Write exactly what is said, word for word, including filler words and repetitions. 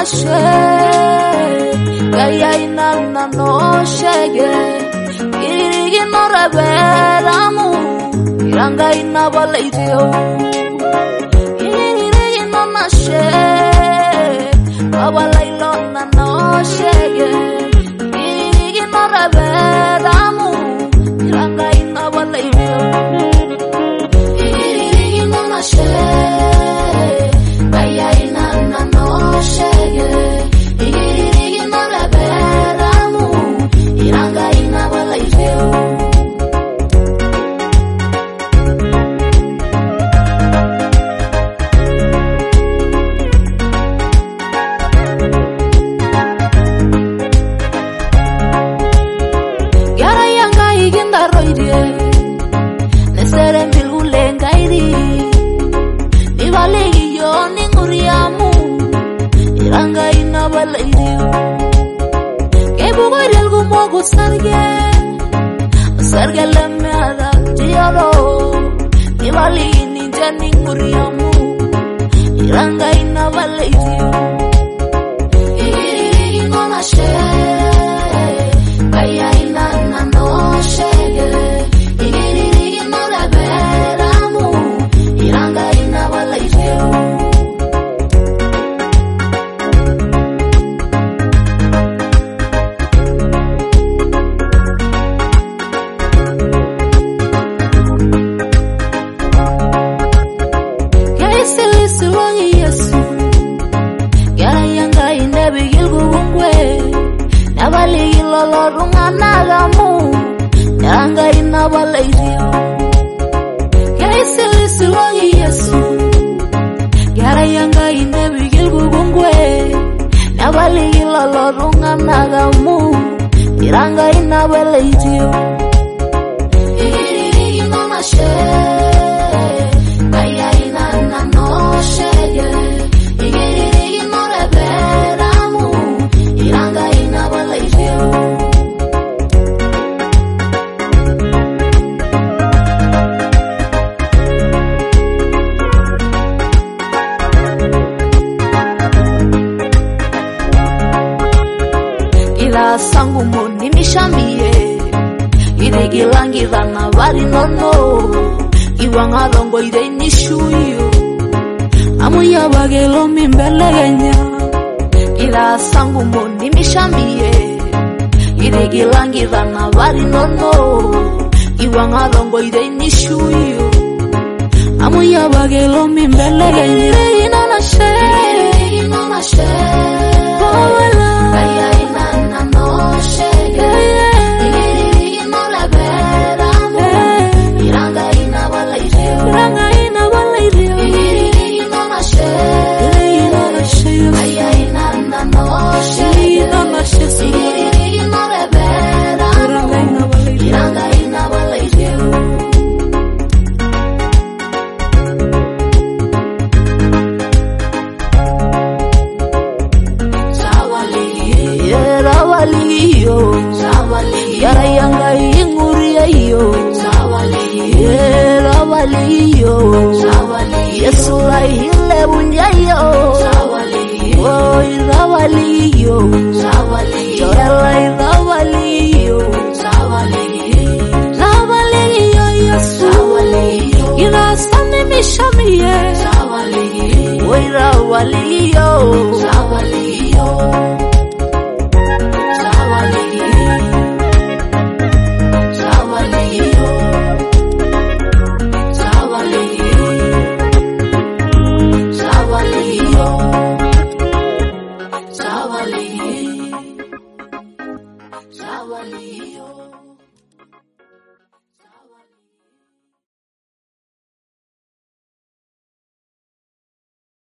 she Gaya inana no shege Irigi no rebelamu Iranga inabalaitio Irigi no nashe Abalailona no shege Irigi no rebelamu Iranga inabalaitio Irigi no nashe Gaya inana no shege Irigi no rebelamu Iranga inabalaitio Iranga inabalaitio Kebugoy algo mogo sarge Sarge lemada tiaro Nibali ninja ninguriamu Iranga inabalaitio Irigi no nashe Gaya inana no shege Irigi no rebelamu Iranga inabalaitio Runganagamu Iranga inabalaitio Kaisilisi logi yesu Gara yanga inebigil gugungwe Nabaligi lolo runganagamu Iranga inabalaitio Irigi no nashe Gaya inana no shege Irigi no rebelamu Iranga inabalaitio Sangu moni mishambie Iregi langi rana vari nono Iwanga rongo ire nishuyo Amu ya bagelo mimbele genya Ira sangu moni mishambie Iregi langi rana vari nono Iwanga rongo ire nishuyo Amu ya bagelo mimbele genya Iregi no nashe Iregi no nashe Bawala Gaya inana no shege Irigi no rebelamu Iranga inabalaitio Iranga inabalaitio Irigi no nashe Irigi no nashe Gaya inana no shege Irigi no rebelamu Iranga inabalaitio Rawaliyo Yara yanga inguriyo Rawaliyo Yesu la hile bunyayo Rawaliyo